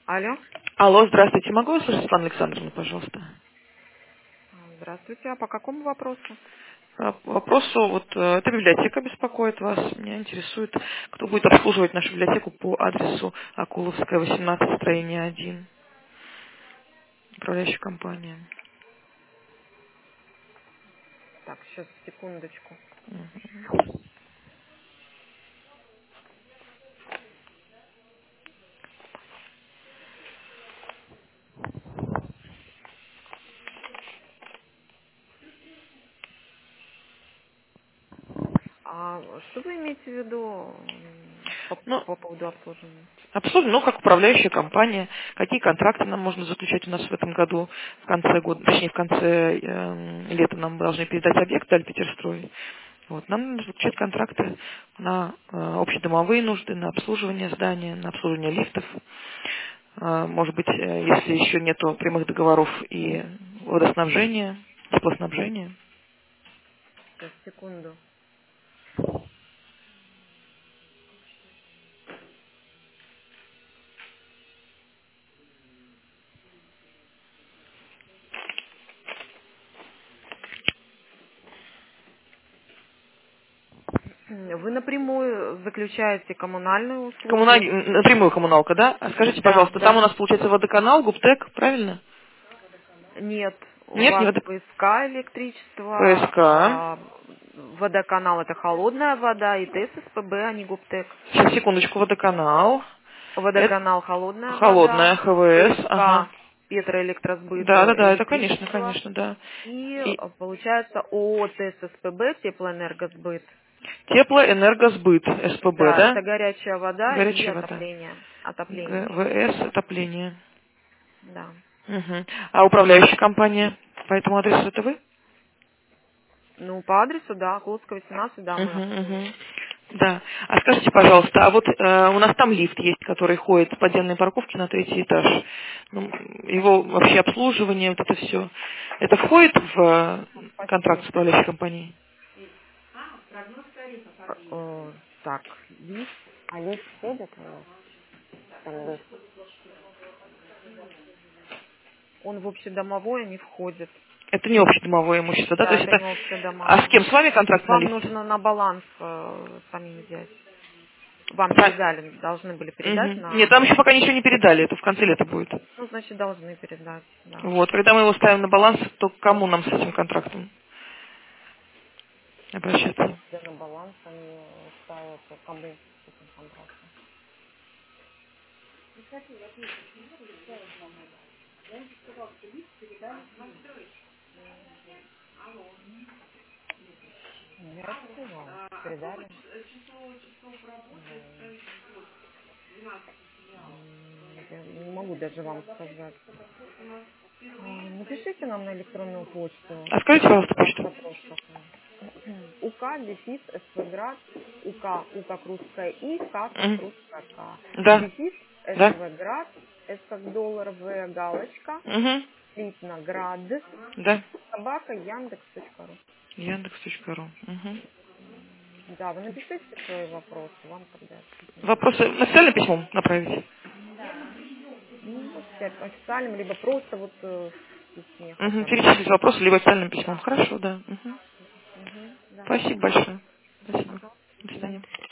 Алло. Алло, здравствуйте. Могу услышать Светлану Александровну, пожалуйста? Здравствуйте. А по какому вопросу? По вопросу, эта библиотека беспокоит вас. Меня интересует, кто будет обслуживать нашу библиотеку по адресу Акуловская, 18, строение 1, управляющая компания. Так, сейчас, секундочку. А что вы имеете в виду по, Ну, по поводу обслуживания? обслуживание, как управляющая компания, какие контракты нам можно заключать у нас в этом году, в конце года, точнее, в конце лета нам должны передать объект Альпетерстрой. Вот, нам нужно заключать контракты на общедомовые нужды, на обслуживание здания, на обслуживание лифтов. Может быть, если еще нету прямых договоров и водоснабжения, теплоснабжения. Сейчас, секунду. Вы напрямую заключаете коммунальные услуги? Напрямую коммуналка, да? А скажите, Да, пожалуйста, там у да. нас получается водоканал, Губтек, правильно? Нет, у Нет, не вас водоканал. ПСК электричество, ПСК. водоканал это холодная вода, и ТЭС СПБ, а не ГУПТЭК. Сейчас, секундочку, водоканал. Это Водоканал холодная холодная, вода, ХВС, ага. ПСК Петроэлектросбыт Да, да, да, это конечно, электричество конечно, да. и И получается ООО ТЭС СПБ теплоэнергосбыт. теплоэнергосбыт, СПБ, Да, да? это горячая вода и Горячая вода. отопление. Отопление еще. ГВС, отопление. Да. Мгм. А управляющая компания по этому адресу это вы? Ну, по адресу, да, Клодская, 18, да, мы Мгм, обслуживаем. мгм. Да. А скажите, пожалуйста, у нас там лифт есть, который ходит с подземной парковки на третий этаж. Ну, его вообще обслуживание, вот это все. Это входит в контракт Спасибо. с управляющей компанией? Так, лифт. А лифт входит у нас? Там лифт. Он в общедомовое не входит. Это не общедомовое имущество, да? То Да, есть это не это... А с общедомовое. кем? С вами контракт на Вам лифт? нужно на баланс самим взять. Вам передали, должны были передать Мгм. на Нет, там еще баланс. пока ничего не передали, это в конце лета будет. Ну, значит, должны передать, да. Вот, когда мы его ставим на баланс, то к кому нам с этим контрактом обращаться? Если на баланс они ставят, то кому с этим контрактом? Я сказала, передали. Я не могу даже вам сказать. Напишите нам на электронную почту А скажите, пожалуйста, ваш почту. вопрос такой. УК, дефис, СВГрад, У как русская И, К как Мгм. русская К. Да, Дефис, да. СВГрад, С как доллар, В галочка, Угу. Слитноград, Да. собака, Яндекс.ру. Яндекс.ру. Угу. Да, вы напишите свои вопросы, вам тогда ответим. Вопросы официальным письмом направить? Ну, официальным, либо просто вот в письме Угу. хотя бы. Перечислить вопросы либо официальным письмом. Да. Хорошо, да. Угу. Да. Спасибо большое. Спасибо. Ага. До Да. свидания.